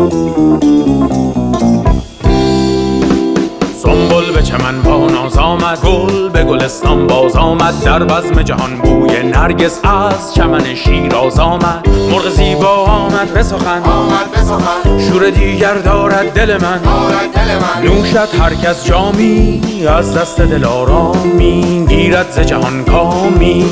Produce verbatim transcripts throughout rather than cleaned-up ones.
سنبل به چمن با ناز آمد، گل به گلستان باز آمد، در بزم جهان بوی نرگس از چمن شیراز آمد. مرغ زیبا آمد به سخن، آمد به سخن، شور دیگر دارد دل من، دارد دل من. نوشد هر کس جامی، از دست دلارامی، گیرد ز جهان کامی.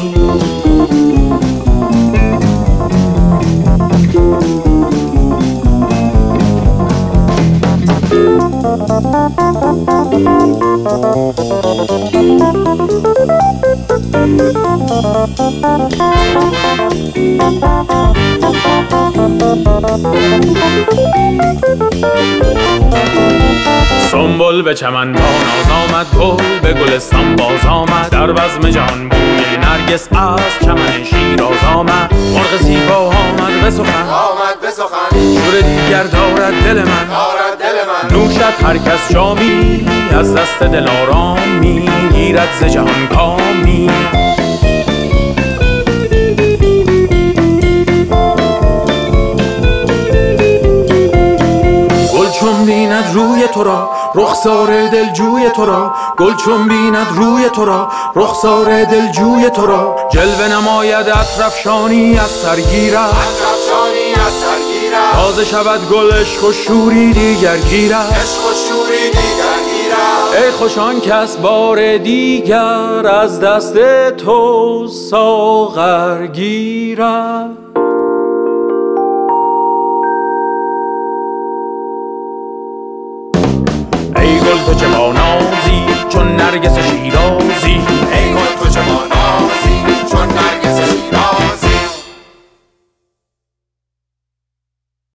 سنبل به چمن با ناز آمد، گل به گلستان باز آمد، در بزم جهان بوی نرگس از چمن شیراز آمد. مرغ زیبا آمد به سخن، آمد به سخن، شور دیگر دارد دل من، دارد دل من. نوشد هر کس جامی، از دست دلارامی، گیرد ز جهان کامی. گل چون بیند روی تو را، رخسار دلجوی تو را، گل چون بیند روی تو را، رخسار دلجوی تو را، جلوه نماید عطرافشانی از سر گیرد، عطرافشانی از سر گیرد، تازه شود گل عشق و شوری دیگر گیرد، عشق و شوری دیگر گیرد. ای خوش آن کس بار دیگر از دست تو ساغر گیرد. ای گل تو چه با نازی چون نرگس شیرازی، ای گل تو چه با نازی چون نرگس